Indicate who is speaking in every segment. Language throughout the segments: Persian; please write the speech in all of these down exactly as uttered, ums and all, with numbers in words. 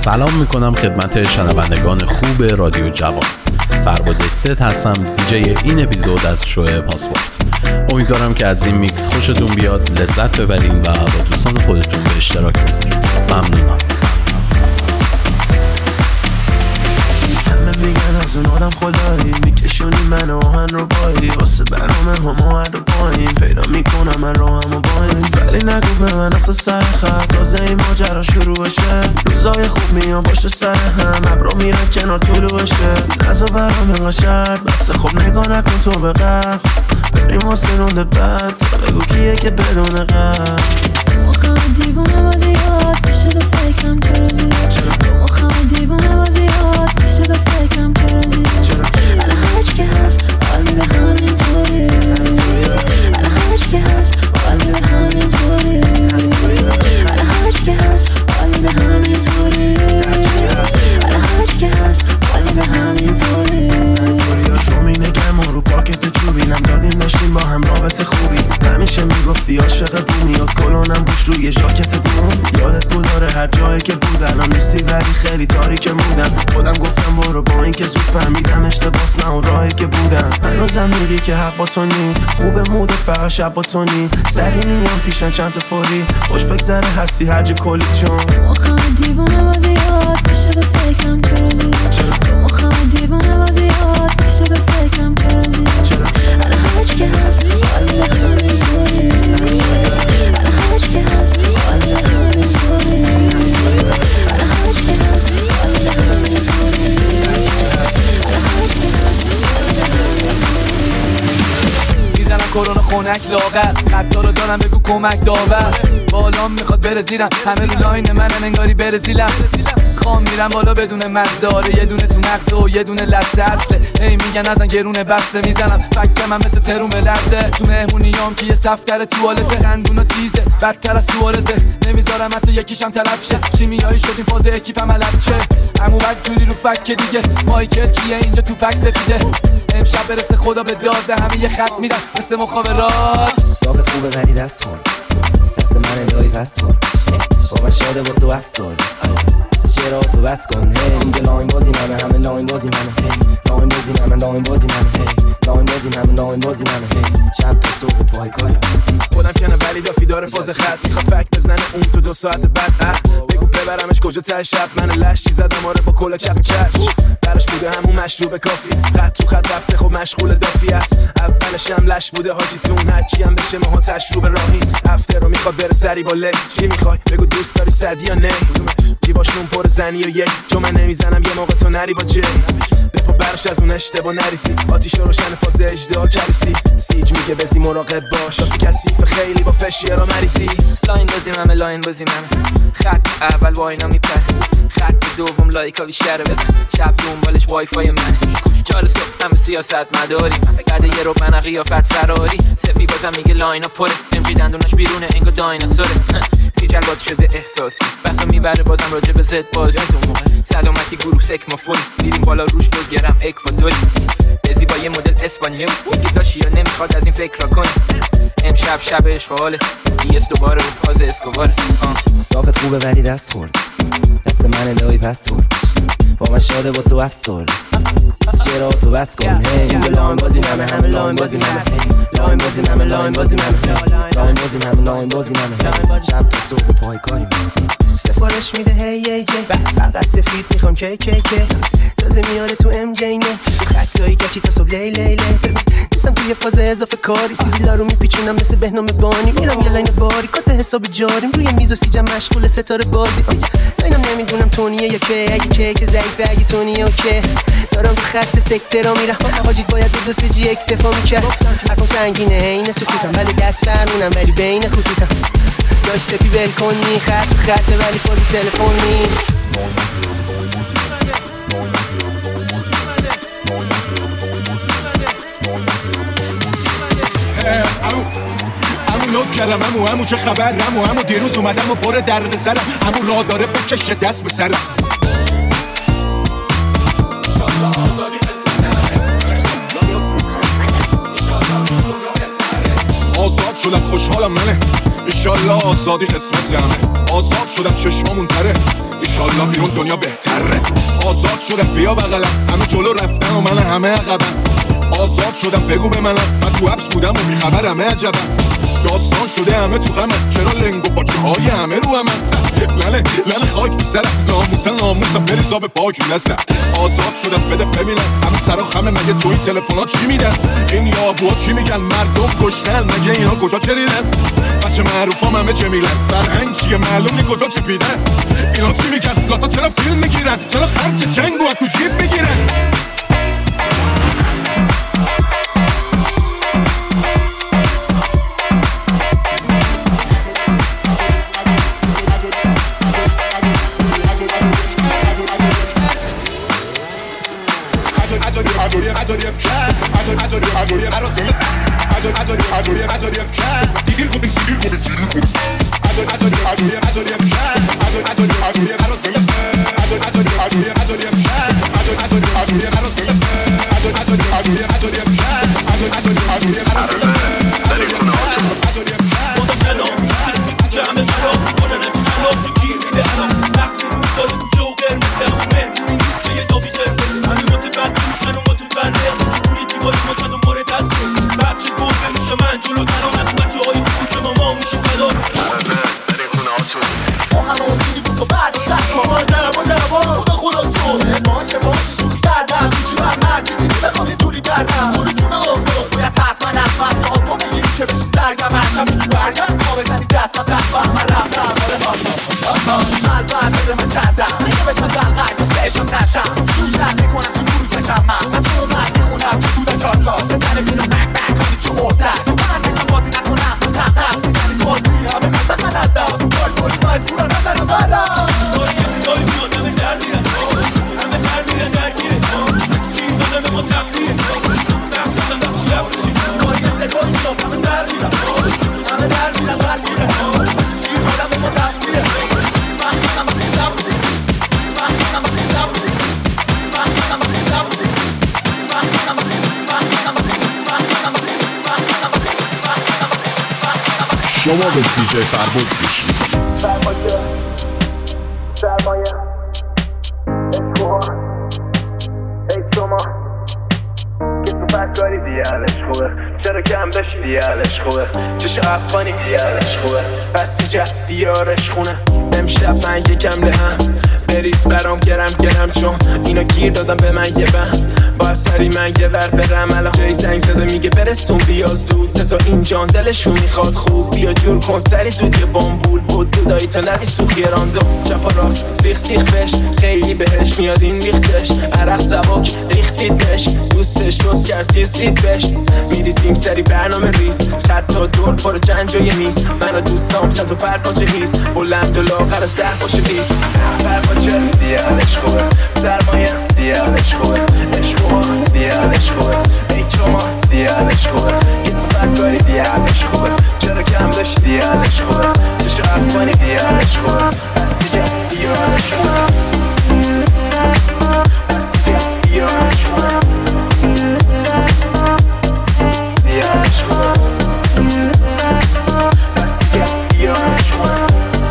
Speaker 1: سلام میکنم خدمت شنوندگان خوب رادیو جوان. فرباد ست هستم، دیجی این اپیزود از شو پاسپورت. امیدوارم که از این میکس خوشتون بیاد، لذت ببرین و با دوستان خودتون به اشتراک بذارین. ممنونم.
Speaker 2: میگن از اون آدم خدایی میکشونی من آهن رو بایی واسه برنامه همه هر دو پایین پیدا میکنم من رو همه باین ولی نگو به من اخت سر خط تازه این ماجرا شروع بشه روزای خوب میان باشه سر هم ابرو میرن کنار طولو بشه نزا برام اینقا شرط بسه خب نگاه نکن تو به قبل بریم واسه رونده بد بگو کیه که بدون قبل
Speaker 3: مخم دیوونه بازیات پیشه دو فکرم چرا زیاد مخم دیوونه بازیات پیشه دو فکرم چرا زیاد الان هرچی که هست حال میده همینطوری الان هرچی که هست حال میده همینطوری الان هرچی که هست حال میده همینطوری الان هرچی که هست حال میده همینطوری
Speaker 2: شو می نگم رو پاکت چوبینم دادیم داشتیم با هم رابطه خوبی همیشه میگفتی عاشق بومی از کلونم گوش روی ژاکت بوم یادت بود داره هر جایی که بود الان نیستی ولی خیلی تاریک بودم خودم گفتم برو با این که زود فهمیدم اشتباس من اون راهی که بودم هنوزم میگی که حق با تو نی خوب مودت فقط شب با تو نی سری میام پیشن چند تا فوری خوش بگذره هستی هرج کلی چون
Speaker 3: مخم دیوونه بازیات پیشه دو فکرم چرا زیاد مخم دیوونه بازیات پیشه دو فکرم چرا زیاد الان هرچی که هست حال میده همینطوری الان هرچی که هست حال میده همینطوری الان هرچی که هست حال میده همینطوری الان هرچی که هست حال میده همینطوری
Speaker 4: میزنم کرونا خونک لاغر خطا رو دارم بگو کمک داور بالام میخواد بره زیرم همه رو لاین منن انگاری بره زیلم خام میرم بالا بدون مزه آره یه دونه تو مغزه و یه دونه لحظه اصله هی میگن ازن گرونه بسته میزنم فکر من مثل ترون به لرزه تو مهمونیام که یه صفتر توالته خندون و تیزه بدتر از سوارزه نمیذارم حتی یکیشم طرف شه شیمیایی شد این فاز اکیپم علب چه عمو بد جوری رو فک دیگه مایکل کیه اینجا تو پک سفیده امشب برسه خدا به داد به همه یه خط میدن مثل مخابرات
Speaker 5: داغت خوبه ولی دست خور دست من الهی بس کن بابا شاده با تو بس کن چرا تو بس کن هی اینجا لاین بازی منه همه لاین بازی منه هی لاین بازی منه لاین بازی منه هی لاین بازی منه لاین بازی منه هی شب تا صبح پای کاری
Speaker 2: خودم کنه ولی دافی داره فاز خط میخواد فک بزنه اون تو دو ساعت بعد اه بگو ببرمش کجا ته شب من لشی زدم آره با کل کپ کش براش بوده همون مشروب کافی خط تو خط رفته خب مشغول دافی است اولش هم لش بوده حاجی تون هرچی هم بشه ماها تشروب راهی هفته رو میخواد بره سری با لی چی میخوای بگو دوست داری صدی یا نه جیباشون پر زنی و یک چون من نمیزنم یه موقع تو نری با جی بپا برش از اون اشتباه نریسی آتیش روشن فاز اجدا کریسی سیج میگه بزی مراقب باش دافی کثیف خیلی با فشیه را مریسی
Speaker 4: لاین بازی همه لاین بازی همه خط اول واینا میپره خط دوم لایکا بیشتره بزن شب دنبالش وای فای من چال صبح همه سیاست مداری بعد یه رو من قیافت فراری سپی بازم میگه لاینا پره امری دندونش بیرونه انگار دایناسوره سیجل باز شده احساسی بسا میبره بازم راجع به زد بازی تو موقع سلامتی گروه سکمافون میریم بالا روش دو گرم اکوادوری بزی با یه مدل اسپانیایی میگه داشی یا نمیخواد از این فکر را کنی امشب شب عشق حاله دیست دوباره رو پاز اسکوباره
Speaker 5: داغت خوبه ولی دست خورد دست من الهی بس کن با من شاده با تو افسرده چرا تو بس کن هی اینجا لاین بازی منه همه لاین بازی منه لاین بازی منه لاین بازی منه لاین بازی منه لاین بازی منه شب تا صبح پای کاری
Speaker 2: سفارش میده هی ای جی فقط سفید میخوام کی کی کی تازه میاره تو ام جی نه خطایی گچی تا صبح لی لی لی نیستم توی فاز اضافه کاری سیبیلا رو میپیچونم مثل بهنام بانی میرم یه لاین باری کات حساب جاریم روی میز و سیجم مشغول ستاره بازی اینم نمیدونم تونیه یا که اگه که که ضعیفه اگه تونیه اوکی دارم رو خط سکترا میرم حاجیت باید دو دوست جی اکتفا میکرد حرفم سنگینه اینه سکوتم ولی دست فرمونم ولی بین خطوطم داشت سپی ول کنی خط و خطه ولی فاز تلفن نی
Speaker 6: همون لوک کردم همون همون چه خبر همون همون دیروز اومدم و پر درد سرم همون راه داره بکشه دست به سرم آزاد شدم خوشحالم منه ایشالله آزادی قسمت همه آزاد شدم چشمامون تره ایشالله بیرون دنیا بهتره. آزاد شدم بیا بغلم، همه جلو رفتن و من همه عقبم. آزاد شدم بگو به منم، من تو حبس بودم و بیخبر همه عجبم. داستان شده همه تو غمم، چرا لنگ و پاچه های همه رو همم. لله لله خاک سرم، ناموسم ناموسم بریزا به پاک لسم. آزاد شدم بده ببینم همه سرا خمه، مگه تو این تلفن‌ها چی میدن؟ این یابوها چی میگن؟ مردم کشتن مگه اینا کجا چریدن؟ بچه معروفام همه چه میگن؟ فرهنگ چیه معلوم نی کجا چپیدن؟ اینا چی میگن؟ لاتا چرا فیلم میگیرن؟ چرا خرج جنگو از تو جیب میگیرن؟
Speaker 1: شما به دیجی فربود گوش میکنید.
Speaker 2: سرمایه سرمایه اشکوها ای شما که تو فکاری دیالش خوبه، چرا کم بشی دیالش خوبه، چشا افغانی دیالش خوبه، بس جد دیارش خونه. امشب من یکم لهم بریز برام گرم گرم، چون اینا گیر دادم به من یه بهم. با سری من یه ور برم الان جای زنگ زده میگه برسون بیا زود، سه تا این جان دلشون میخواد خوب، بیا جور کن سری زود یه بامبول بود دودایی تا نری سوخی راندو چپ و راست سیخ سیخ بش، خیلی بهش میاد این ریختش، عرق زباک ریختیدش، دوستش روز کرد تیز رید بش، میریزیم سری برنامه ریز، خط تا دور پر جنج و یه میز، من و دوستام چند تا پرپاچه هیز، بلند و لاغر از ده باشه بیز، پرپاچه زیادش خوبه، سرمایه زیادش خوبه، عشقوها زیادش خوبه، ای شما زیادش خوبه، یه تو فکاری زیادش خوبه، چرا کم داشت زیادش خوبه، چشا افغانی زیادش خوبه، بسی جد دیارش خوبه، بسی جد دیارش خوبه، زیادش خوبه، بسی جد دیارش خوبه.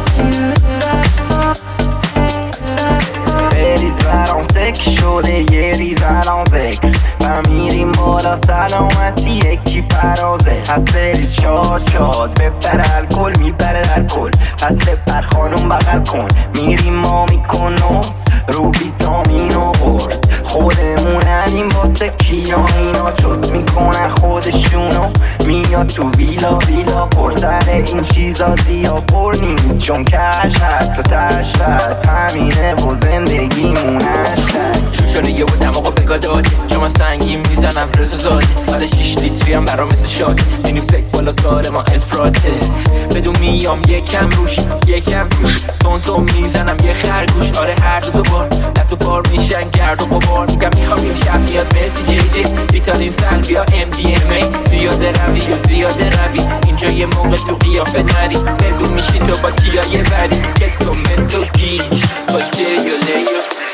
Speaker 5: بریز برام سک شده یه ریز الان ذکر و میریم بالا سلامتی یکی پرازه، پس بریز شاد شاد بپر الکل میبره در کل، پس بپر خانوم بغل کن میریم ما میکنوز رو ویتامین و قرص، خودموننیم واسه کیا اینا چست میکنن خودشونو، میاد تو ویلا ویلا پر سر این چیزا زیاد پر نیست، چون کش هست و تش هست همینه و زندگیمونش هست.
Speaker 7: شوشانه یه بودم آقا بگاه داده، شما سنگیم میزنم رزو زاده، حالا شیش لیتری هم برام مثل شاده، میریم سک بالا کار ما افراده، بدون میام یکم روش یکم روش تون تون میزنم یه خرگوش، آره هر دو دوبار نه تو بار میشن گرد و غبار، میگم میخوام این شب میاد مرسی جی جی ریتالین سلویا ام دی ام ای، زیاده روی و زیاده روی اینجا یه موقع تو قیافه نری، بدون میشی تو با کیا یه بری که تو من تو گیش با جی و لیو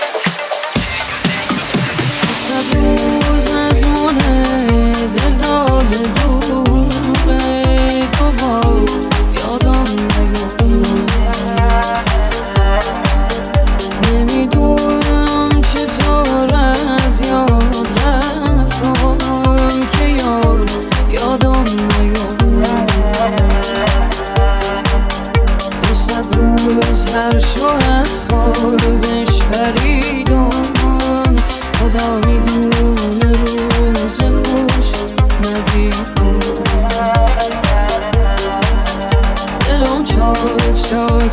Speaker 3: روز از اونه دل داده دوره تو باز یادم نگفت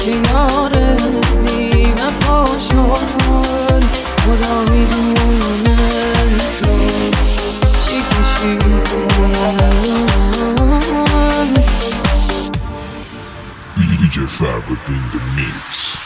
Speaker 3: که یاره بی وفا شد خدا میدونه تو چی کشیدن
Speaker 6: دی جی Fabric in the mix.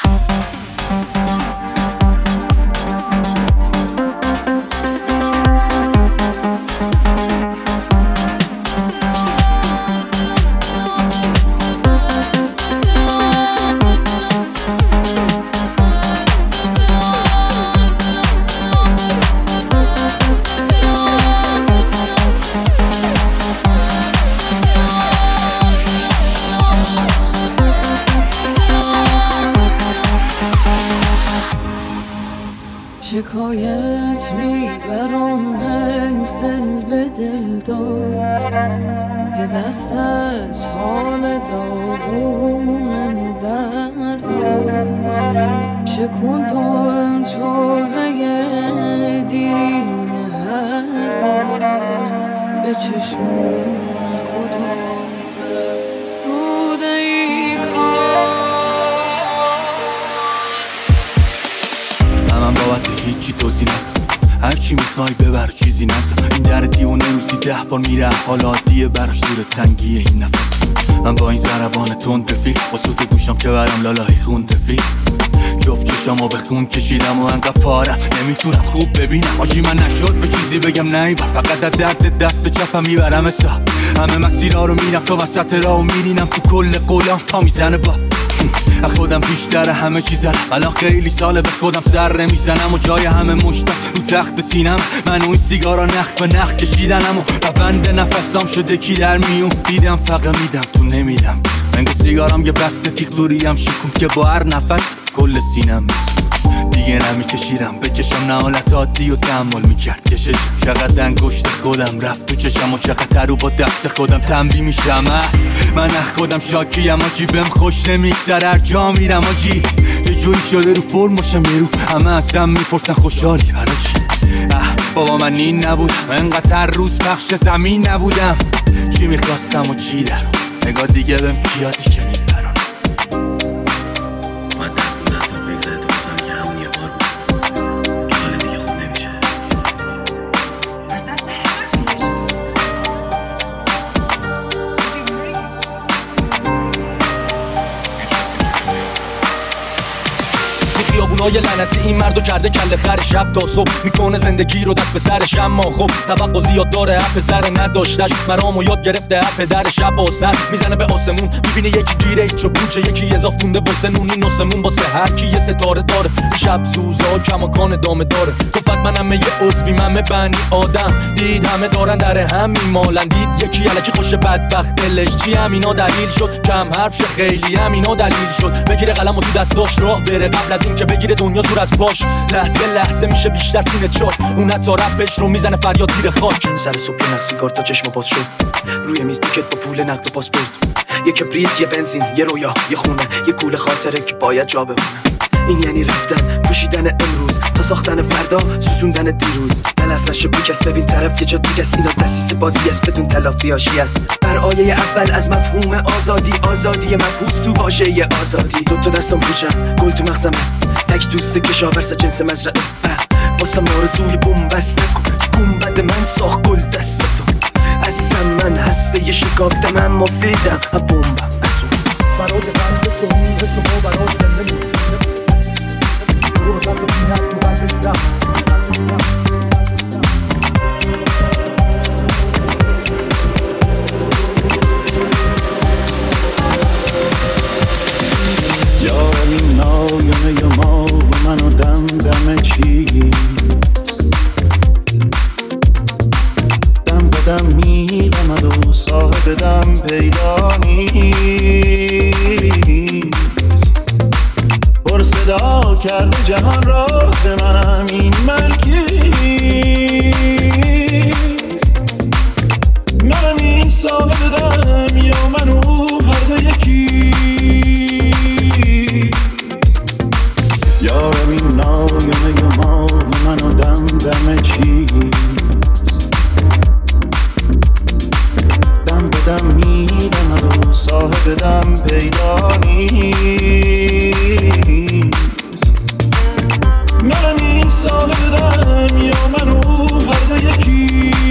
Speaker 3: شکایت میبرم از دل به دل دار یه دست از حال داغونم بردار شکوندم توهی دیرین هر بار به چشمون خودم رفت بوده ای کار
Speaker 4: من بابت هیچی توضیح نکن هرچی میخوای ببر چیزی نزن این در دیوانه روزی ده بار میره حال عادیه براش زور تنگیه این نفس من با این ضربان تند رفیق با صوت گوشم که برم لالای خون رفیق جفت چشامو به خون کشیدم و انقدر پارم نمیتونم خوب ببینم آجی من نشد به چیزی بگم نه فقط از درد دست چپم میبرم حساب همه مسیرها رو میرم تا وسط راهو میرینم تو کل قولام پا میزنه با خودم بیشتر همه چیزم الان خیلی ساله به خودم سر نمیزنم و جای همه مشتم رو تخت سینم من و این سیگارا نخ به نخ کشیدنم و بند نفسام شده کی در میون دیدم فقط میدم تو نمیدم من سیگارام یه بسته تیغ شکون که با هر نفس کل سینم میسون دیگه نمیکشیدم بکشم نه حالت عادی و تحمل میکرد کشش چقدر انگشت خودم رفت تو چشم و چقدر رو با دست خودم تنبیه میشم من اخ خودم شاکیم آجی بهم خوش نمیگذره هر جا میرم آجی یه جوری شده رو فرم باشم یه رو همه ازم میپرسن خوشحالی برای چی اه بابا من این نبودم انقدر هر روز پخش زمین نبودم چی میخواستم و چی درم نگاه دیگه بهم پیادی که میبرم خیابونای لعنتی این مردو کرده کله خر شب تا صبح میکنه زندگی رو دست به سرش اما خب توقع زیاد داره اپ سر نداشتش مرامو یاد گرفته اپ در شب و سر میزنه به آسمون میبینه یکی گیره ایچو بوچه یکی اضاف مونده واسه نونی ناسمون واسه هر کی یه ستاره داره شب سوزا کماکان دامه داره تو من همه یه عضوی من بنی آدم دید همه دارن در همین مالن دید یکی الکی خوش بدبخت دلش چی همینا دلیل شد کم حرف شه خیلی همینا دلیل شد بگیره قلمو تو دستاش راه بره قبل از این که بگیره دنیا زور از پاش لحظه لحظه میشه بیشتر سینه چاک اون حتی رپش رو میزنه فریاد زیر خاک سر صبح نق سیگار تا چشم باز شد روی میز تیکت با پول نقد و پاسپورت یه کبریت یه بنزین یه رویا یه خونه یه کوله خاطره که باید جا بمونه این یعنی رفتن پوشیدن امروز تا ساختن فردا سوزوندن دیروز تلف نشه بی کس ببین طرف یه جا دیگه است اینا دستیس بازی است بدون تلافی هاشی است بر آیه اول از مفهوم آزادی آزادی مبهوس تو واژه آزادی دو تا دستم پوچم گل تو مغزم تک دوست کشاورز جنس مزرعه واسه آرزوی بومبست نکن گنبد من ساخت گل دستتو عزیزم من هسته یه شکافتم اما فیدم بومبم اتون برای قلب تو میز تو برای زندگی رو زد بینت تو بندشتم
Speaker 8: یاری نایمه ی ما و من و دم دم چیست دم به دم میدمد و صاحب دم پیدا نیست پر صدا کرده جهان را به منم این ملکیست منم این صاحب دم یا من و هر دو یکی یارم این نایمه ی ما و من و دم دم چیست دم به دم میدمد و صاحب بدم پیدا نیست. منم این صاحب دم یا من و هر دو یکی،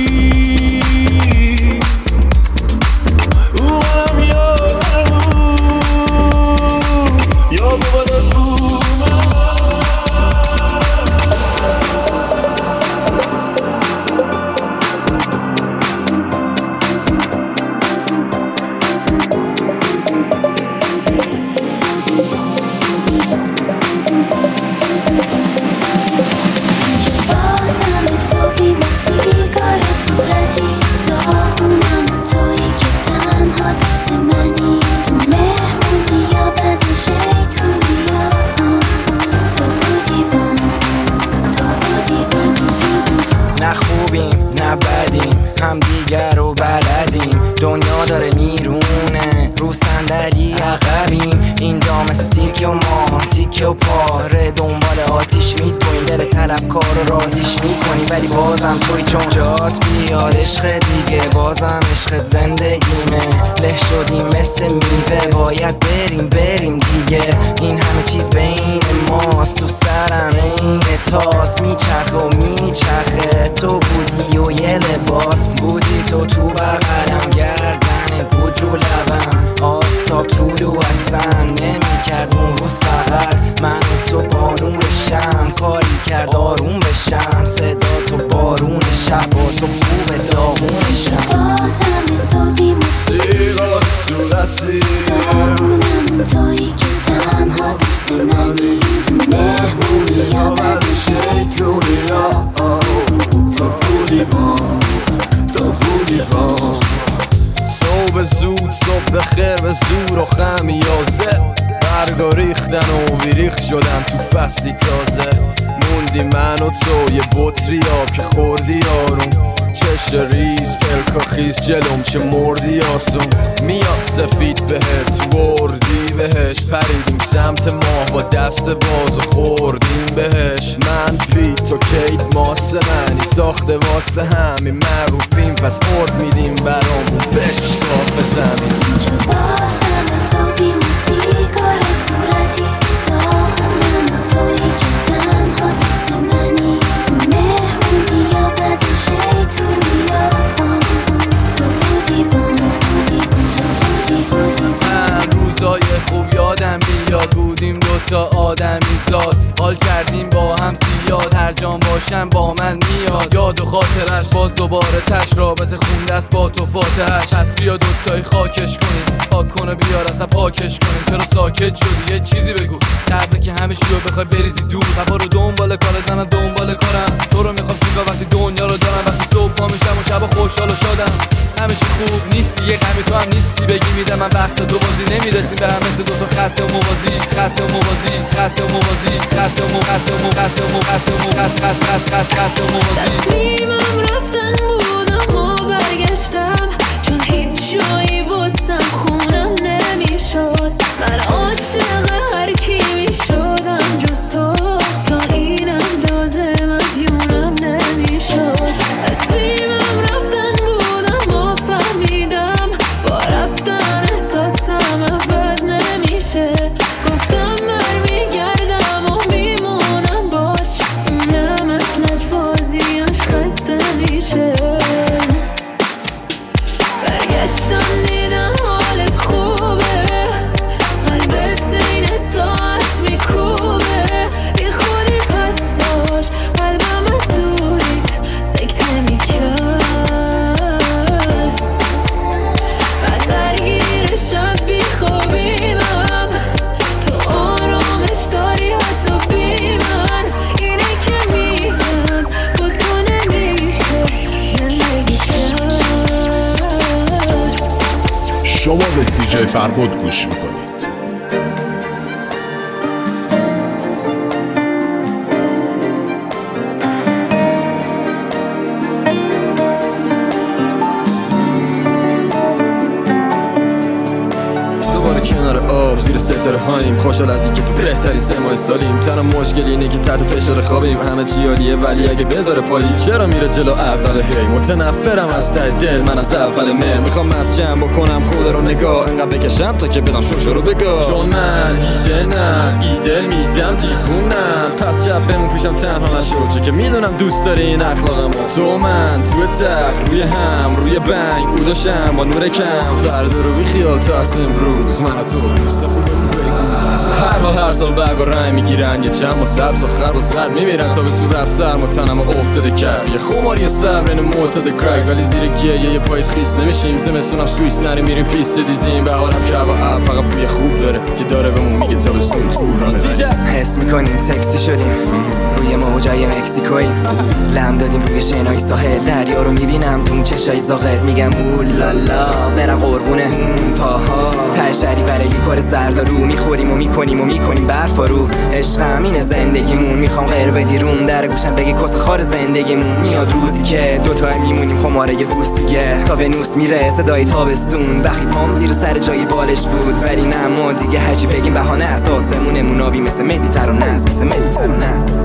Speaker 8: او منم یا منم یا بود از او هم دیگر رو بلدیم، دنیا داره میرونه رو صندلی عقبیم، اینجا مثل سیرک و ما تیکه و پاره دنبال آتیش میدویم، دل طلبکار رو رازیش میکنی ولی بازم توی چون جات بیاد عشق دیگه، بازم عشق زندگیمه، له شدیم مثل میوه باید بریم بریم دیگه، این همه چیز بین ماست، تو سرم این تاس میچرخ و میچرخه، تو بودی و یه لباس بودی، تو تو بغلم گردن بود رو لبم، آفتاب طولو اصلا نمی کرد اون روز، فقط من و تو بارون بشم، کاری کرد آروم بشم، صدا تو بارون شب و تو خوب داغون شم،
Speaker 3: بازم صبحی
Speaker 2: سیگار صورتی
Speaker 3: داغونم تویی که تنها دوست منی، تو مهمونی یا بد
Speaker 2: شیطونی یا تو بودی با تو بودی با صبح زود صبح خیر به زور و خمیازه، برگا ریختن و بیریخ شدن تو فصلی تازه، موندی من و تو یه بطری آب که خوردی آروم، چش ریز پلکا خیز جلوم چه مردی آسون، میاد سفید بهت وردی بهش، پریدیم سمت ماه با دست باز و خوردیم بهش، من پی تو کیت ماسه منی ساخته واسه همین معروفیم، پس ارد میدیم برامون بشکاف زمین،
Speaker 3: اینجا باز دم صبحی موسیقار صورتی داغونم تویی که تنها دوست منی، تو مهمونی یا بد شیطونی یا تو بودی با بودی تو بودی بودی
Speaker 4: من روزای خوب یادم بیاد، بودیم دوتا آدمی زاد، حال کردیم با هم زیاد، هر جام باشم با من میاد، یاد و خاطرش باز دوباره تش، رابطه خونده است با تو فاتحش، پس بیا دوتایی خاکش کنیم، پاک کنه بیار اصلا پاکش کنیم، چرا ساکت شدی یه چیزی بگو، قبل که همه چی رو بخوای بریزی دور، وفا رو دنبال کارت منم دنبال کارم، تو رو میخوام سیگار وقتی دنیا رو دارم، وقتی صبح پا میشم و شب خوشحال و شادم، همه چی خوب نیستی یه غمی تو هم نیستی، بگی میدم من وقت دو بازی نمیرسیم به هم مثل دو تا خط و موازی، خط و موازی خط و موازی خط و مو خط و مو خط و مو خط و مو خط خط خط خط خط و موازی،
Speaker 3: تصمیمم رفتن بودم و برگشتم، چون هیچ جایی واسم خونم نمیشد، من عاشق هر کی میشدم جز تو، تا این اندازه مدیونم نمیشد، تصمیمم رفتن بودم و فهمیدم با رفتن احساسم عوض نمیشه، گفتم برمیگردم و میمونم باش، اونم از لجبازیاش خسته میشه، برگشتم دیدم حالت خوبه، قلبت این ساعت میکوبه، بی خودی پس داشت قلبم از دوریت سکته میکرد، من درگیر شب بیخوابیمم، تو آرامش داری حتی بی من، اینه که میگم با تو نمیشه زندگی کرد.
Speaker 1: شما به دیجی فربود گوش میکنید.
Speaker 2: دوباره کنار آب زیر ستاره
Speaker 9: ستاره هاییم، خوشحال از اینکه تو بهتری سه ماه سالیم. تنها مشکل اینه که تحت فشار خوابیم، همه چی عالیه ولی اگه بذاره پاییز چرا میره جلو عقل. هی متنفرم از ته دل من از اول مهر، میخوام مسجم بکنم خود رو نگاه، انقدر بکشم تا که بدم شوشو رو بگاه. چون من ایده نه ایده میدم دیوونم، پس شب بمون پیشم تنها نشو، چه که میدونم دوست داری این اخلاقمو. تو من تو تخت روی هم روی بنگ بوداشم با نور کم، فردا رو بی خیال تا از امروز من تو دوست خوب هر حال هر سال برگ و رنگ میگیرن، یه چم و سبز و خرب و زرد میمیرن تا به سو رفت سرم و تنم افتاده کرد. یه خماری صبر این معتاد کرک، ولی زیر گیه یه پاییز خیس نمیشیم. زمستونم سوئیس نریم میریم پیست دیزیم، بهارم که هوا اب فقط بوی خوب داره که داره بهمون میگه تابستون تو.
Speaker 8: حس میکنیم سکسی شدیم روی موجای مکزیکویی، لم دادیم روی شنای ساحل، دریا رو میبینم تو چشای زاغت، میگم اولالا برم قربونه پاها تشری برای یه کار زردارو، میخوریم و میکنیم و میکنیم برفا رو. عشقم اینه زندگیمون، میخوام غیر بدیرون در گوشم بگی کس خار زندگیمون. میاد روزی که دوتا میمونیم خماره دوست دیگه، تا ونوس میره صدای تابستون، بخی پام زیر سر جای بالش بود ولی نه ما دیگه هرچی بگیم بهانه است. آسمونمون آبی مثل مدیترانه است، مثل مدیترانه است.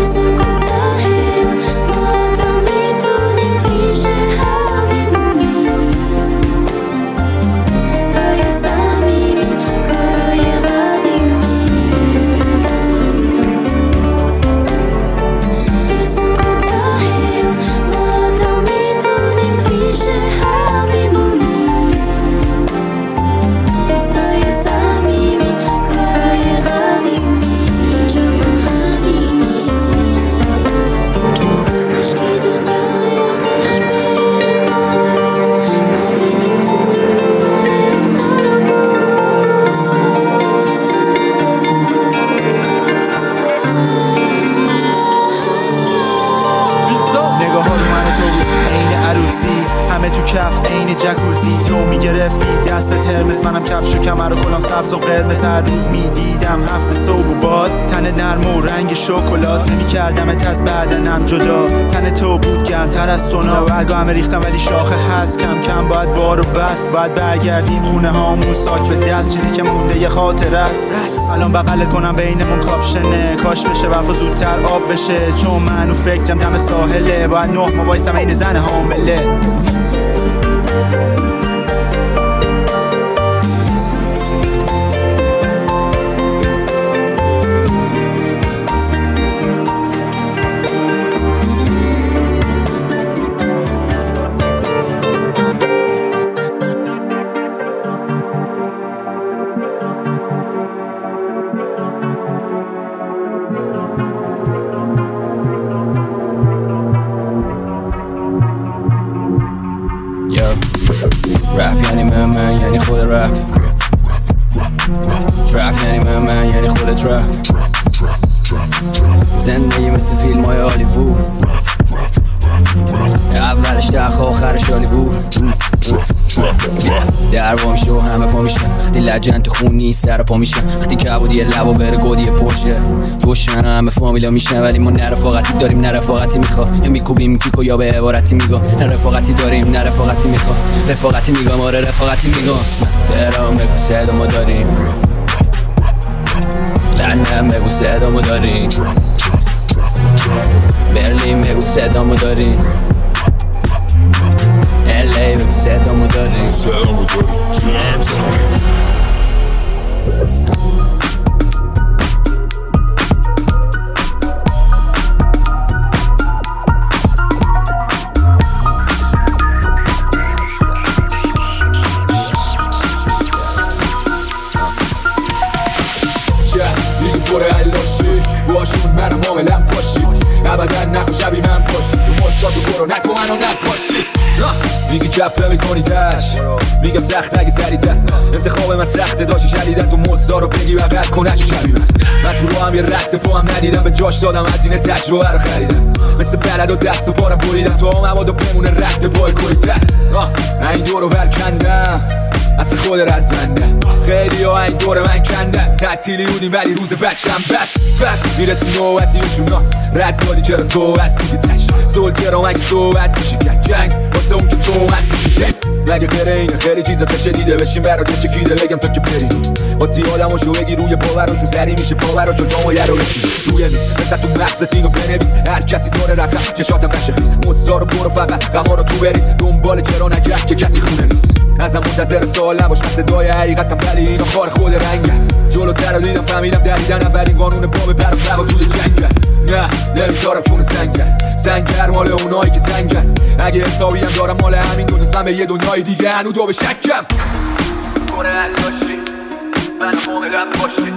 Speaker 10: همه تو کف عین جکوزی، تو میگرفتی دستت هرمس، منم کفش و کمر و کلام سبز و قرمز. هر روز میدیدم هفت صبح و باد، تن نرم و رنگ شکلات، نمیکردمت از بدنم جدا، تن تو بود گرمتر از سونا. برگا همه ریختم ولی شاخه هست، کم کم باید بارو بس، باید برگردیم خونه هامون ساک به دست، چیزی که مونده یه خاطر است. الان بغلت کنم بینمون کاپشنه، کاش بشه وفا زودتر آب بشه، چون منو فکرم دم ساحله، باید نه ما وایسم این زن حامله.
Speaker 11: رپ یعنی من من یعنی خود رپ، ترپ یعنی من من یعنی خود ترپ، زندگی مثل فیلم های هالیوود، اولش دخ آخرش هالیوود. در وا میشه و همه پا میشن، وقتی لجن تو خون نیست سر پا میشن، وقتی کبودی لبا بره گودی پرشه، دشمن همه فامیلا میشن ولی ما نه رفاقتی داریم نه رفاقتی میخواد، یا میکوبیم کیکو یا به عبارتی میگم، نه رفاقتی داریم نه رفاقتی میخواد، رفاقتی میگم آره رفاقتی میگم. تهران بگو صدامو داریم، لندن بگو صدامو داریم، برلین بگو صدامو داریم، ال ای بگو صدامو داریم، صدامو داریم.
Speaker 6: پر علاشی باشون منم عاملم پاشی، ابدا نخو شبی من پاشی، تو مستاتو برو نکو منو نکاشی. میگی چپه میکنی تش، میگم سخت نگی سریع‌تر، انتخاب من سخته داشتی شدیدن، تو مزا رو بگی و قد کنش شبی من. من تو رو هم یه رد پا هم ندیدم، به جاش دادم از این تجربه رو خریدم، مثل بلد و دست و پارم بریدم تو هم مبادا بمونه رد پای کوریتر. این دورو برکندم اصل خود رزمنده،
Speaker 4: خیلی ها این دور من کندن تعطیلی بودیم ولی روز بچم بس بس میرسی نوبتیشونا رد دادی چرا تو هستی که تش سولترام اگه صحبت میشی کرد جنگ واسه اون که تو هست میشی مگه غیر اینه خیلی چیزا تشه دیده بشیم برات چکیده بگم تو که بریم با تی آدماشو بگی روی باوراشو سری میشه باورا چون دامو یه رو بچی روی میز مثل تو مغزت اینو بنویس هر کسی داره رقم چشاتم نشه خیز مصرا رو برو فقط غما رو تو بریز دنبال چرا نگرد که کسی خونه نیست ازم منتظر سوال نباش مثل صدای حقیقتم ولی اینا خار خود رنگه جلوتر رو دیدم فهمیدم دریدن اولین قانون بام پر و پا توی جنگه نه نمیذارم چون سنگر سنگر مال اونایی که تنگن اگه حسابی هم دارم مال همین دونست من به یه دنیای دیگه هنو دو به شکم
Speaker 7: کنه حل داشتی من موقع رب باشی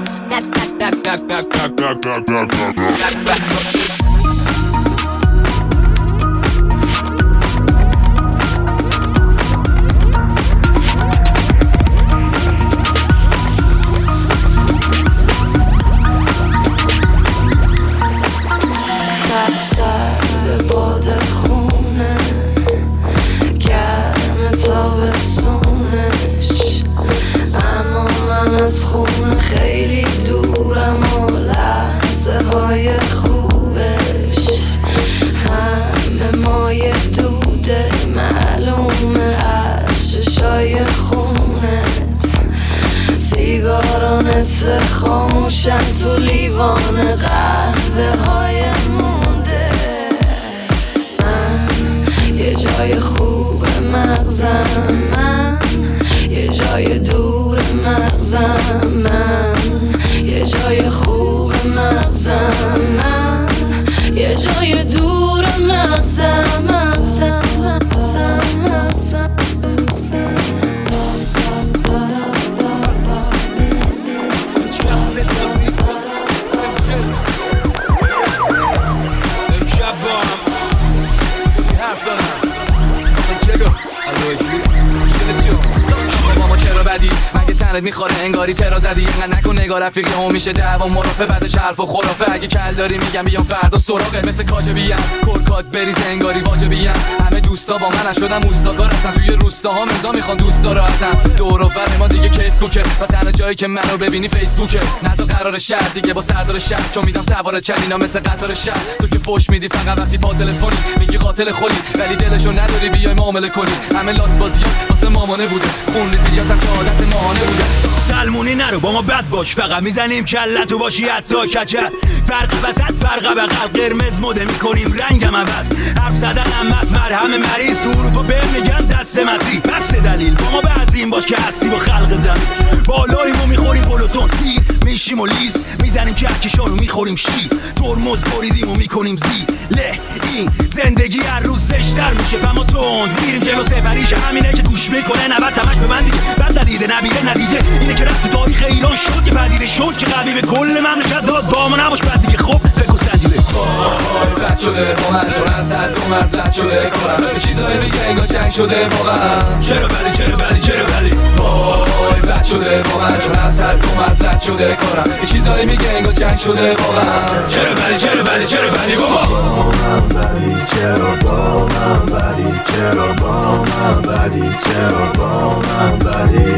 Speaker 3: سرد باد خونه گرم تابستونش اما من از خونه خیلی دورم و لحظه های خوبش همه مایه دوده معلومه از چشای خونت سیگارا نصف خاموشن تو لیوان قهوه های یه جای خوب مغزم من یه جای دور مغزم من یه جای خوب مغزم من یه جای دور مغزم مغزم مغزم مغزم
Speaker 4: مگه تنت میخوره انگاری ترا زدی اینقدر نکن نگاه رفیقی هم میشه دعوا مرافع بعدش حرف و خرافه اگه کل داری میگم بیام فردا سراغت مثل کاجبیم کرکات بریز انگاری واجبیم همه دوستا با من شدن موستاکار هستن توی روستاها مزا میخوان دوستا رو ازم دور و بر ما دیگه کیف کوکه و تنها جایی که منو ببینی فیسبوکه نزا قرار شهر دیگه با سردار شهر چون میدم سوار چلینا مثل قطار شهر تو که فوش میدی فقط وقتی با تلفنی میگی قاتل خلی ولی دلشو نداری بیای معامله کنی همه لات بازیات واسه مامانه بوده خون ریزیاتم که عادت ماهانه بوده
Speaker 12: سلمونی نرو با ما بد باش فقط میزنیم کلتو باشی حتی کچل فرق وسط فرق بغل قرمز مده میکنیم رنگم عوض حرف زدن هم از مرهم مریض تو اروپا به میگن دست مسیح بس دلیل با ما بعضیم باش که هستی با خلق زمین بالاییمو میخوریم پلوتون سیر میشیم و لیز میزنیم کهکشانو میخوریم شیر ترمز بریدیم و میکنیم زیر له این زندگی هر روز زشتر میشه و ما تند میریم جلو سفریش همینه که گوش میکنه نبرد تمش به من دیگه بعد دلیل نبیره نتیجه اینه که رفت تاریخ ایران شد که پدیده شد که قوی به کل مملکت داد با ما نباش بعد دیگه خب فکر و سنجیبه
Speaker 4: وای بد شده با من چون از حد دو مرز رد شده کارم به چیزایی میگه انگار جنگ شده واقعا
Speaker 12: چرا بلی چرا بلی چرا بلی
Speaker 4: وای بد شده با من چون از حد دو مرز رد شده کارم به چیزایی میگه انگار جنگ شده واقعا
Speaker 12: چرا بلی چرا بلی چرا بلی بابا
Speaker 13: با من بلی چرا با من بلی چرا با من بلی چرا با من بلی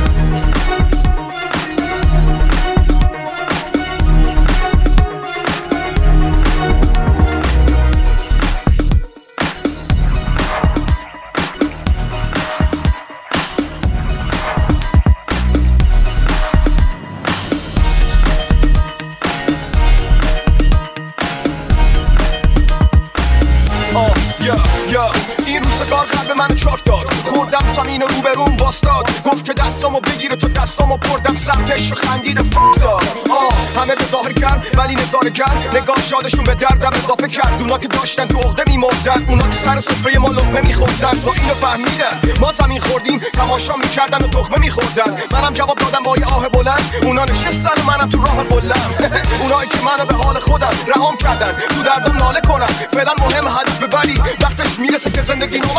Speaker 6: این روزگار قلب من چاک داد خوردم زمین رو روبروم باستاد گفت که دستامو بگیره تو دستامو بردم سرکش خندید فک داد آه همه به ظاهر کرد ولی نظاره کرد نگاه شادشون به دردم اضافه کرد اونا که داشتن تو عقده میمردن اونا که سر سفره ما لقمه میخوردن تا اینو فهمیدن ما زمین خوردیم تماشا میکردن و تخمه میخوردن منم جواب دادم با یه آه بلند اونا نشستن و منم تو راه بلند اونایی که منو به حال خودم رهام کردن تو دردم ناله کنن فعلا مهم هدف ولی وقتش میرسه که زندگی نو شروع کنم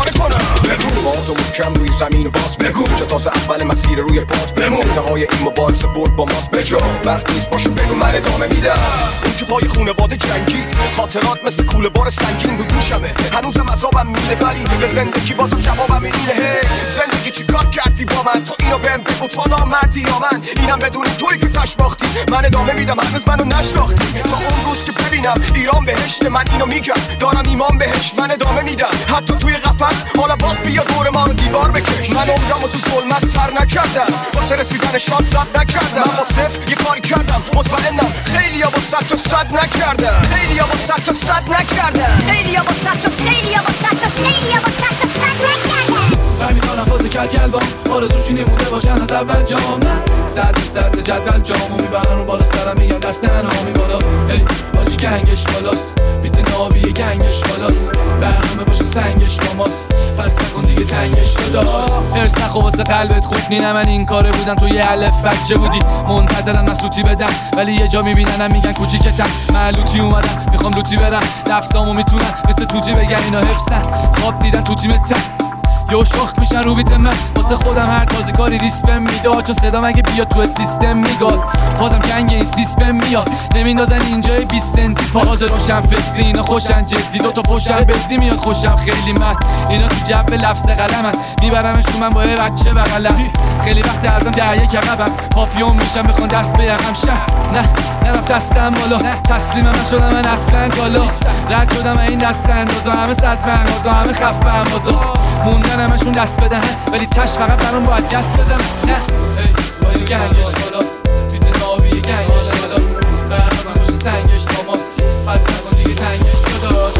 Speaker 6: پاره کنم. بگو با تو محکم روی زمین و باز بگو کجا تازه اول مسیر روی پات بمون انتهای این مبارزه برد با ماست بجا وقت نیست باشه بگو من ادامه میدم. اون که پای خونواده جنگید خاطرات مثل کوله بار سنگین رو دوشمه هنوزم عذابم میده ولی به زندگی بازم جوابم اینه هی زندگی چی کار کردی با من تو اینو بهم بگو تو نامردی یا من اینم بدون تویی که تش باختی من ادامه میدم هنوز منو نشناختی تا اون روز که ببینم ایران بهشت من اینو میگم دارم ایمان بهش من ادامه میدم حتی توی قفس حالا باز بیا دور ما رو دیوار بکش من عمرمو تو ظلمت سر نکردم واسه رسیدن شاد صد نکردم من با صفر یه کاری کردم مطمئنم خیلیا با صد تا صد نکردم خیلیا با صد تا صد نکردم
Speaker 3: خیلیا با صد تا خیلیا با صد تا خیلیا با صد تا صد نکردم
Speaker 4: برمیدارم فاز کل کلبام آرزوشی نمونده باشن از اول جام نه صد صد جدول جامو میبرن و بالا سرم میگم دست تنها میبالا هی باجی گنگش بالاست بیت نابی گنگش بالاست برنامه باشه سنگش با ماست پس نکن دیگه تنگش داداش ارس نخو واسه قلبت خوب نی نه من این کاره بودم تو یه الف فکچه بودی منتظرم مسوتی بدم ولی یه جا میبیننم میگن کوچیکتم من لوتی اومدم میخوام لوتی برم دفستامو میتونن مثل توتی بگن اینا حفظن خواب دیدن تو تیمتن یو شخ میشن رو بیت من واسه خودم هر تازه کاری ریسپم میداد چون صدا مگه بیاد تو سیستم میگاد بازم کنگ این سیستم میاد نمیندازن اینجای بیست سنتی پاز روشن فکری اینا خوشن جدی دوتا فوشن بدی میاد خوشم خیلی من اینا تو جو لفظ قلمن میبرمشون من با یه بچه بغلم خیلی وقت ارزم ده یک عقبم پاپیون میشم بخوان دست به یقم شم نه نرفت دستم بالا تسلیمم نشدم من اصلا کالا رد شدم این دست اندازا همه صد پنگازا همه خفه اندازا موندن همشون دست بدن ولی تش فقط برام باید دست بزنن نه باید گنگش بالاست بیت نابی گنگش بالاست برنامه باشه سنگش با ماست پس نکن دیگه تنگش داداش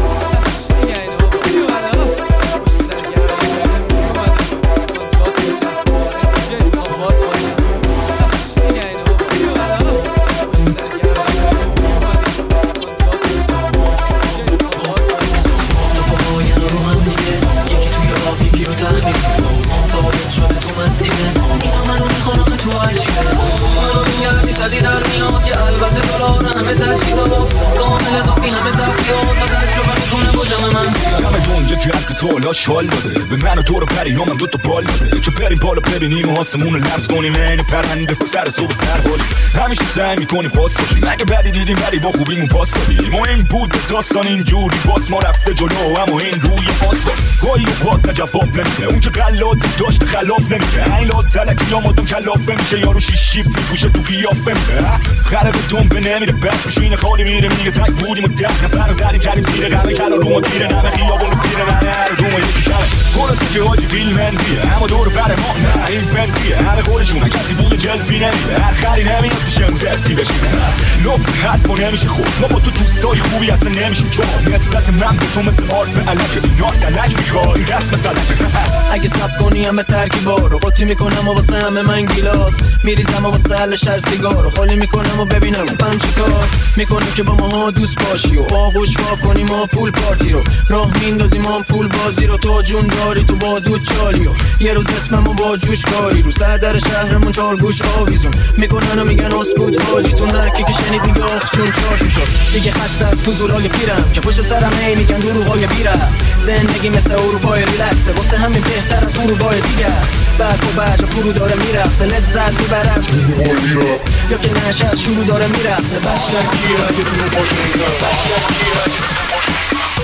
Speaker 14: زدی در میاد که البته دلار همه تجهیزات کامل دافی همه تفریات تا تجربه میکنه با جمع من
Speaker 6: همه دنیا که از تو حالا شال داده به من و تو رو پریامم دو تا بال داده که بریم بالا ببینیم و آسمون رو لمس کنیم این پرنده و سر صبح سر بالی همیشه سعی میکنیم پاس باشیم اگه بدی دیدیم ولی با خوبیمون پاس دادیم و این بود داستان اینجوری باز ما رفته جلو اما این روی آسفالت گاهی اوقات جواب نمیده اون که قلات داشت خلاف نمیده این لات تلکی یا مادم کلاف نمیشه یارو شیش جیب میپوشه تو قیافه خرب دم به نمیره بس ماشین خالی میره میگه تک بودیم و ده نفر رو زدیم کردیم زیر غمه کلا رو ما گیره نمه خیابون رو فیره نه هر رو ما یکی کمه خلاصی که حاجی فیلم هندیه اما دور بر ما نه این فندیه همه خودشون کسی بود جلفی نمیده هر خری نمیاد شم زرتی بشیم لب حرف و نمیشه خوب ما با تو دوستای خوبی اصلا نمیشیم چون نسبت من به تو مثل آرد به علک اینا دلک میخوای رسم فلک
Speaker 14: اگه سب کنی همه ترکیبا رو قاطی میکنم و واسه همه من گیلاس میریزم و واسه حل شر سیگار خالی میکنم و ببینم پنج کار میکنم که با ما دوست باشی و آغوش وا کنیم ما پول پارتی رو راه میندازیم ما پول بازی رو تو جون داری تو با دو چالی و یه روز اسممو با جوش کاری رو سر در شهرمون چهار گوش آویزون میکنن و میگن اسکوت حاجی تو هرکی که شنید میگه آخ چون چارج میشد دیگه خسته از فضولای پیرم که پشت سرم هی میگن دروغای بیرم زندگی مثل اروپای ریلکسه واسه همین بهتر از غروبای دیگه است برق و برج کرو داره میرقصه لذت میبره از یا که نشه از شروع داره میرقصه بشر کیه اگه تو باشه بشر کیه اگه تو باشه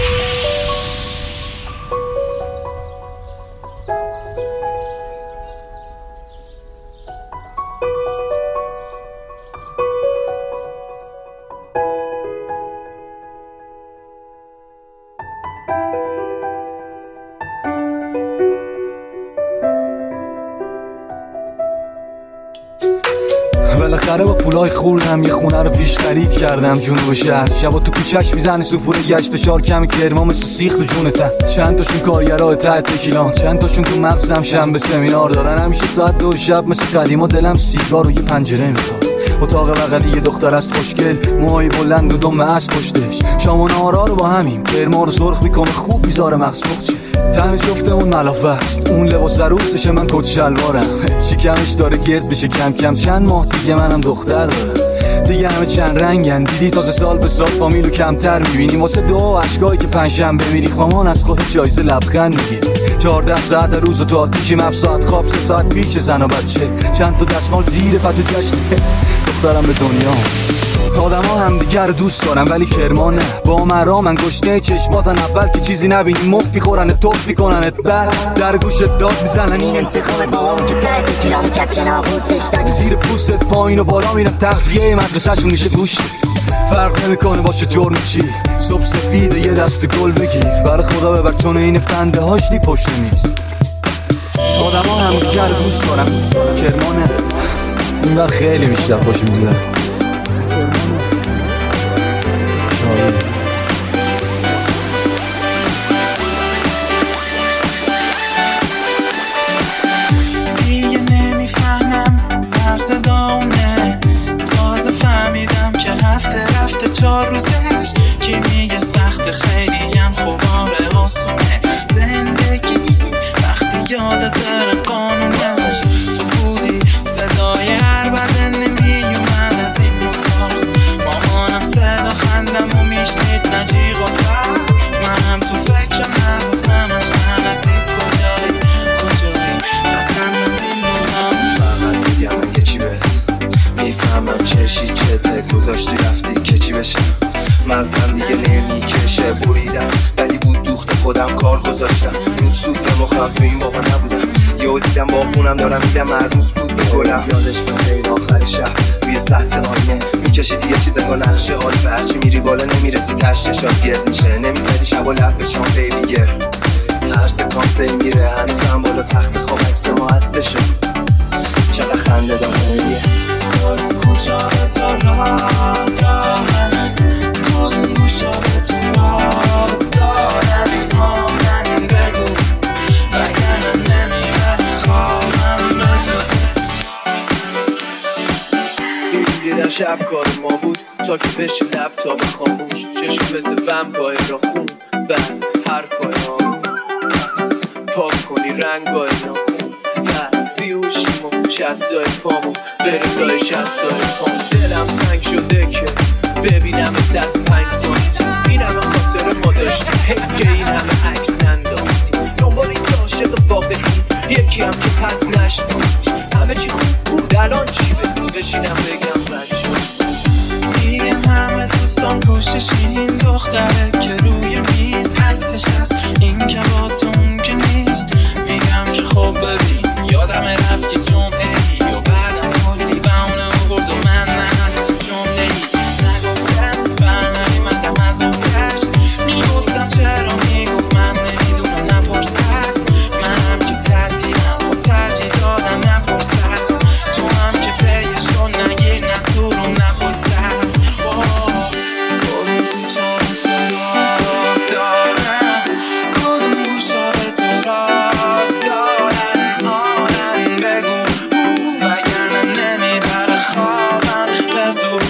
Speaker 15: بالاخره با پولای خوردم یه خونه رو پیش خرید کردم جنوب شهر شبا تو کوچه‌اش میزنی سوپور گشت شال کمی کرما مثل سیخ تو جونتن چند تاشون کارگرای ته تکیلان چند تاشون تو مغزم شنبه سمینار دارن همیشه ساعت دو شب مثل قدیما دلم سیگار و یه پنجره میخواد اتاق بغلی یه دختر است خوشگل موهای بلند و دم اسب پشتش شام و نهارا رو با همیم کرما رو سرخ میکنه خوب میذاره مغز پخت تن جفتمون ملافه است اون لباس عروسشه من کت شلوارم شکمش داره گرد بشه کم کم چند ماه دیگه منم دختر دارم دیگه همه چند رنگن دیدی تازه سال به سال فامیلو کمتر میبینیم واسه دو اشکایی که پنجشنبه میریخ مامان از خود جایزه لبخند میگیری چهارده ساعت روز تو آتیشیم، هفت ساعت خواب، سه ساعت پیش زن و بچه، چند تا دستمال زیر پتو جشنه دخترم به دنیا. آدم ها هم دیگر دوست دارم ولی کرمان نه، با مرا من گشنه چشماتن، اول که چیزی نبینی مفی خورنه، توف میکننت، بعد در گوشت داد میزنن این انتخاب بابامون که ته تکیلامو کچه ناخود داشتادی، زیر پوستت پایین و بالا میرم، تغذیه مدرسه‌شون میشه گوشت. فرق نمیکنه باشه جرم چی، صبح سفیده یه دست گل بگیر، برای خدا ببر چون این خنده هاش نی پشت میز. آدم ها هم دیگر دوست دارم کرمانه، این وقت خیلی بیشتر خوش میگذره.
Speaker 16: دیگه نمیفهمم مغز داونه، تازه فهمیدم که هفته رفته چهار روزش، کی میگه سخت خیلی هم خوباره آسونه، زندگی وقتی یادت بره قانونش، تو بودی صدای هر بدن نمیومد از این اتاق، مامانم صدا خندم و میشنید نجیغ و برد، منم تو فکرم نبود همش لعنتی کجایی کجایی قصدن من زین روزم.
Speaker 17: فقط میگم اگه چی بهت میفهمم چشی چته گذاشتی رفتی که چی بشه، مغزم دیگه نمیکشه، بریدم ولی بود دوخت خودم کار گذاشتم، رود سود مخم تو این واقع نبودم، یهو دیدم با خونم دارم میدم مرموز بود به گلم، یادش بخیر آخر شهر روی سطح آینه میکشیدی یه چیز انگار نقشه آلپ، هرچی میری بالا نمیرسی تشتشات گرد میشه، نمیزدی شب و لب به شام بیبی گر، هر سکانسه میره هنوزم بالا تخت خواب عکس ما هستشه، چقدر خنده داره
Speaker 16: کجا به تو راه دارن، کدوم گوشا به تو راست دارن، آمن بگو وگرنه نمیبره خوابم بزن.
Speaker 4: دیدن شب کار ما بود تا که بشه لپتاپ خاموش، چشم مثل ومپایر را خون، بعد حرفای آروم، پاک کنی رنگای ناخون، بعد بیوشیم و شستای پامو برم لای شستای پامو، دلم تنگ شده که ببینم از پنج سانتی، این همه خاطر ما داشتیم، حیف که این همه عکس ننداختیم، دنبال این عاشق واقعی یکی هم که پس نشناختیش، همه چی خوب بود الان چی بگیم، بشینم بگم بد شد.
Speaker 16: دیگه همه دوستان گوشش این دختره که روی میز عکسش هست، این که با تو ممکن نیست، میگم که خب ببین یادم رفت که جمعه ای و بعدم کلی بهونه آورد و من نه حتی جمله ای نگفتم، برنمیمندم از اونش، میگفتم چرا میگفت من نمیدونم نپرس، پس منم که تعطیلم خب ترجیح دادم نپرسم، تو هم که پیشو نگیر نه تو رو نپرسم، کدوم کوچا به تو راه دارم، کدوم گوشا به تو راست دارن، آنن بگو وگرنه نمیبره خوابم بزور،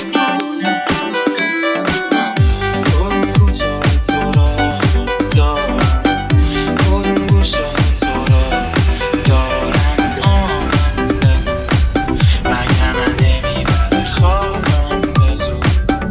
Speaker 16: کدوم کوچا به تو راه دارم، کدوم گوشا به تو راه دارن، آنن بگو وگرنه نمیبره خوابم بزور.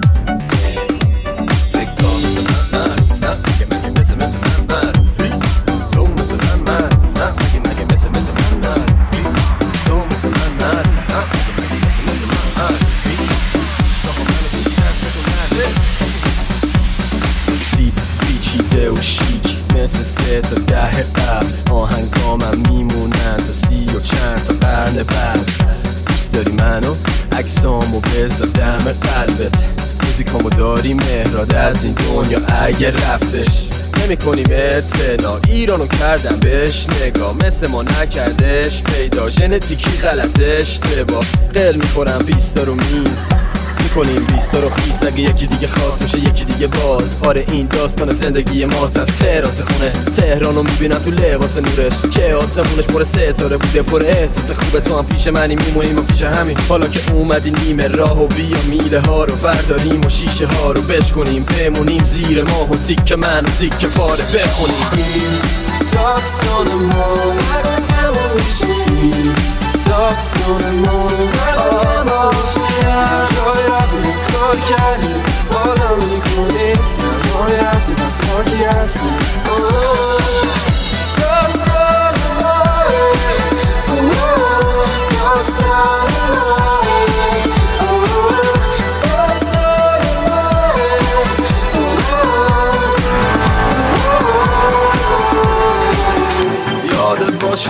Speaker 9: تیپ پیچیده و شیک مثل سه تا ده قبل، آهنگامم میمونن تا سی و چند تا قرن بعد، دوست داری منو عکسامو بذار دم قلبت، موزیکامو داری مهراد از این دنیا اگه رفتش، نمی کنیم اطلاع ایرانو کردم بهش نگاه، مثل ما نکردش پیدا، ژنتیکی غلط اشتباه، قل میخورم بیستا رو میز میکنیم بیستا رو خیس، اگه یکی دیگه خواست میشه یکی دیگه باز، آره این داستان زندگی ماست، از تراس خونه تهرانو میبینم تو لباس نورش که آسمونش پر ستاره بوده، پر احساس خوبه، تو هم پیش منی میمونیم و پیش همین، حالا که اومدی نیمه راه و بیا میله ها رو برداریم و شیشه ها رو بشکنیم، بمونیم زیر ماه و تیک من و تیک پاره بخونیم
Speaker 16: داستان ما نگو تمام داستان ما آقا جای رفتیم کار کردیم بازم میکنیم تنهای هستیم از پاکی هستیم داستان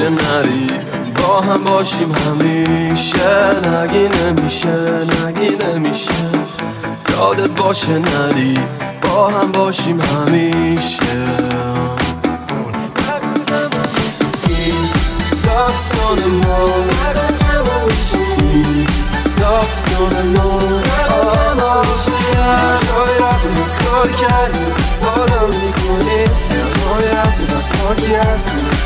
Speaker 18: باشه نری با هم باشیم همیشه نگی نمیشه نگی نمیشه یادت باشه نری با هم باشیم همیشه داستان ما داستان ما جای رفتیم کار کردیم بازم میکنیم تنهای هستیم از خاکی هستیم